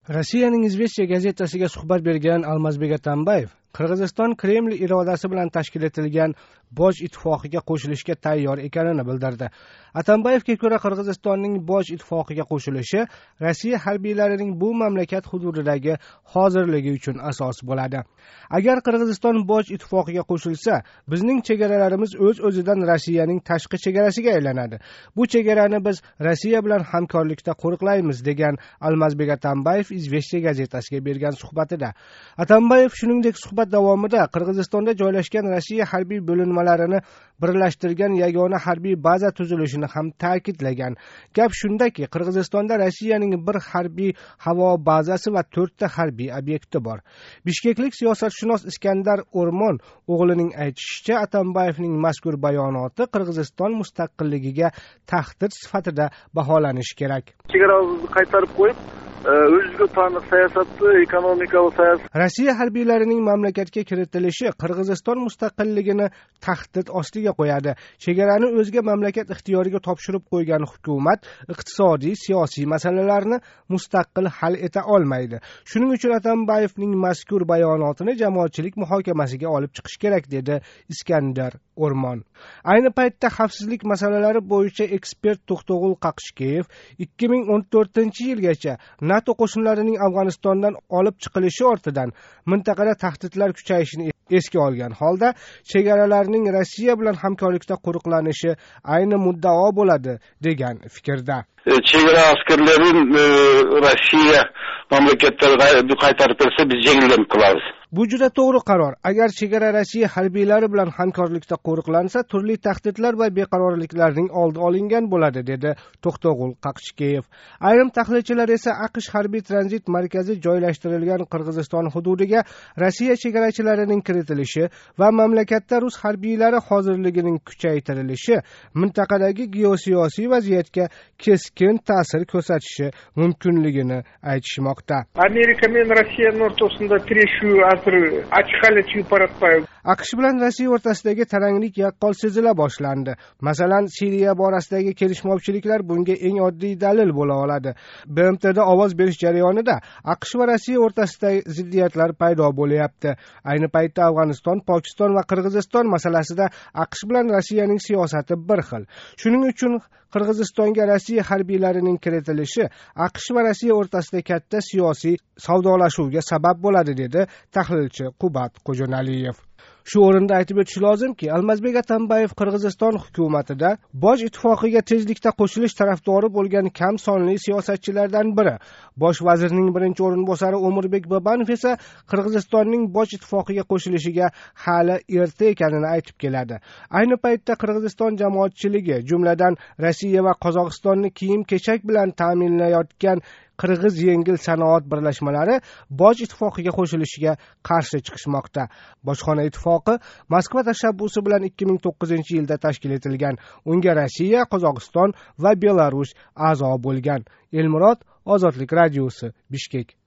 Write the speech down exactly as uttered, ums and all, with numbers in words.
Rossiyaning Izvestiya gazetasiga suhbat bergan Almazbek Atambayev Qirg'iziston Kreml irodasi bilan tashkil etilgan Boj ittifoqiga qo'shilishga tayyor ekanini bildirdi. Atambayevga ko'ra, Qirg'izistonning Boj ittifoqiga qo'shilishi Rossiya harbiylarining bu mamlakat hududidagi hozirligi uchun asos bo'ladi. Agar Qirg'iziston Boj ittifoqiga qo'shilsa, bizning chegaralarimiz o'z-o'zidan Rossiyaning tashqi chegarasiga aylanadi. Bu chegarani biz Rossiya bilan hamkorlikda qo'riqlaymiz, degan Almazbek Atambayev Izvestiya gazetasiga bergan suhbatida. Atambayev shuningdek suhbat davomida Qirg'izistonda joylashgan Rossiya harbiy bo'linmalarini birlashtirgan yagona harbiy baza tuzilishini ham ta'kidlagan. Gap shundaki, Qirg'izistonda Rossiyaning bir harbiy havo bazasi va to'rtta harbiy obyekti bor. Bishkeklik siyosatshunos Iskandar O'rmon o'g'lining aytishicha, Atambayevning mazkur bayonoti Qirg'iziston mustaqilligiga tahdid sifatida baholanishi kerak. Chegaramizni qaytarib qo'yib, o'ziga taniq siyosatni, ekonomikalik siyosat. Rossiya harbiylarining mamlakatga kiritilishi Qirg'iziston mustaqilligini tahdid ostiga qo'yadi. Chegarani o'zga mamlakat ixtiyoriga topshirib qo'ygan hukumat iqtisodiy, siyosiy masalalarni mustaqil hal eta olmaydi. Shuning uchun Atambayevning mazkur bayonotini jamoatchilik muhokamasiga olib chiqish kerak, dedi Iskandar O'rmon. Ayni paytda xavfsizlik masalalari bo'yicha ekspert To'xtag'ul Qaqshkeyev ikki ming o'n to'rtinchi yilgacha NATO qo'shinlarining Afg'onistondan olib chiqilishi ortidan mintaqada tahdidlar kuchayishini esga olgan holda, chegaralarning Rossiya bilan hamkorlikda qo'riqlanishi ayni muddao bo'ladi, degan fikrda. Chegara askarlarini Rossiya mamlakatlarga qaytarib bersa, biz yengillik qilamiz. Bu juda to'g'ri qaror. Agar chegara Rossiya harbiylari bilan hamkorlikda qo'riqlansa, turli tahdidlar va beqarorliklarning oldi olingan bo'ladi, dedi To'xtag'ul Qaqshkeyev. Ayrim tahlilchilar esa AQSh harbiy tranzit markazi joylashtirilgan Qirg'iziston hududiga Rossiya chegarachilarining kiritilishi va mamlakatda rus harbiylari hozirligining kuchaytirilishi mintaqadagi geosiyosiy vaziyatga keskin ta'sir ko'rsatishi mumkinligini aytishmoqda. Amerika men Rossiyaning o'rtasida tirishuv AQSh bilan Rossiya o'rtasidagi taranglik yaqqol sezila boshlandi. Masalan, Siriya borasidagi kelishmovchiliklar bunga eng oddiy dalil bo'la oladi. B M T'da ovoz berish jarayonida AQSh va Rossiya o'rtasidagi ziddiyatlar paydo bo'lyapti. Ayni paytda Afg'oniston, Pokiston va Qirg'iziston masalasida AQSh bilan Rossiyaning siyosati bir xil. Shuning uchun Qirg'izistonga Rossiya harbiylarining kiritilishi AQSh va Rossiya o'rtasida katta siyosiy savdolashuvga sabab bo'ladi, dedi tahlilchi Qubat Qo'jonaliyev. Shu o'rinda aytib o'tish lozimki, Almazbek Atambayev Qirg'iziston hukumatida Boj ittifoqiga tezlikda qo'shilish tarafdori bo'lgan kam sonli siyosatchilardan biri. Bosh vazirning birinchi o'rinbosari O'mirbek Bobanov esa Qirg'izistonning Boj ittifoqiga qo'shilishiga hali erta ekanini aytib keladi. Ayni paytda Qirg'iziston jamoatchiligi, jumladan Rossiya va Qozog'istonni kiyim-kechak bilan ta'minlayotgan Qirg'iz yengil sanoat birlashmalari Boj ittifoqiga qo'shilishiga qarshi chiqishmoqda. Bojxona ittifoqi Moskva tashabbusi bilan ikki ming to'qqizinchi yilda tashkil etilgan. Unga Rossiya, Qozog'iston va Belarus a'zo bo'lgan. Elmurod, Ozodlik radiosi, Bishkek.